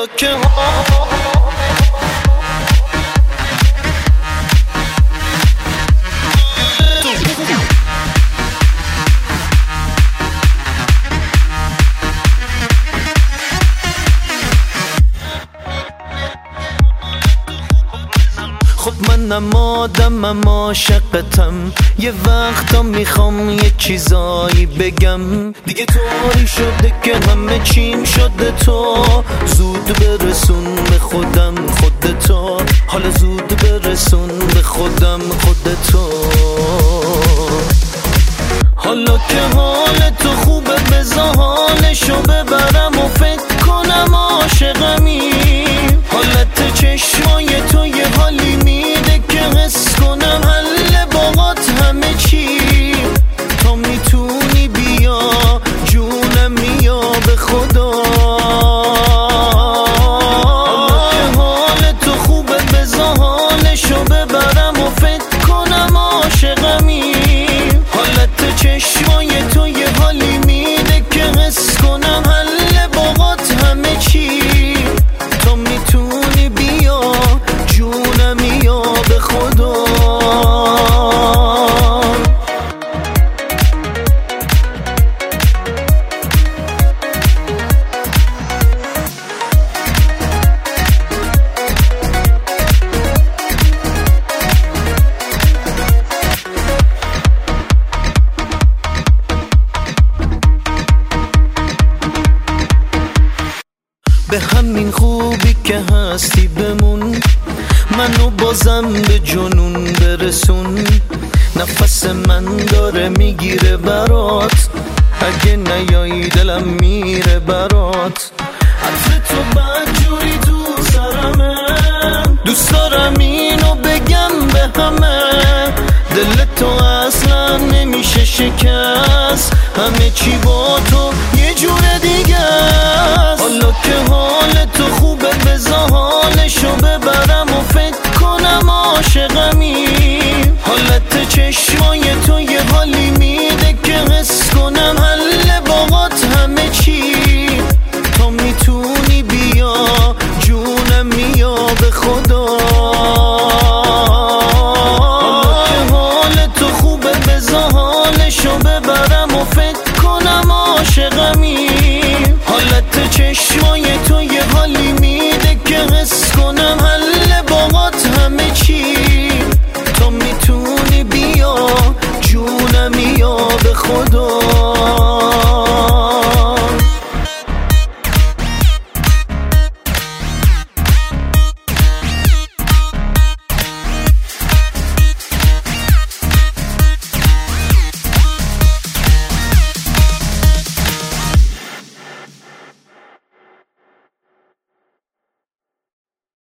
حالا که خب من نمادم اما عاشقتم، یه وقتا میخوام یه چیزایی بگم. دیگه طوری شده که همه چیم شده تو، زود برسون به خودم خودتو، حالا زود برسون به خودم خودتو. حالا که حال تو خوبه بذار حالشو ببرم و فکر کنم عاشقمی. حالت چشمای تو یه حالی میده که حس کنم حل باقات همه چی. تو میتونی بیا جونم بیا به خدا. حالا که حال تو خوبه بذار حالشو ببرم و فکر کنم عاشقمی. حالت چشمای تو یه حالی میده که حس کنم حل باقات همه چی. تو میتونی بیا جونم بیا به خدا. به همین خوبی که هستی بمون، منو بازم به جنون برسون. نفس من داره میگیره برات، اگه نیایی دلم میره برات. عطر تو بدجوری تو سرمه، دوست دارم اینو بگم به همه. دل تو اصلا نمیشه شکست، همه چی با تو یه جور دیگه است. حالا که حال تو خوبه بذار حالشو ببرم و فکر کنم عاشقمی. حالت چشمای تو یه حالی میده که حس کنم حل باقات همه چی. تو میتونی بیا جونم بیا به خدا. حالشو ببرم و فکر کنم عاشقمی. حالت چشمای تو یه حالی میده که حس کنم حل باقات همه چی. تو میتونی بیا جونم بیا به خدا.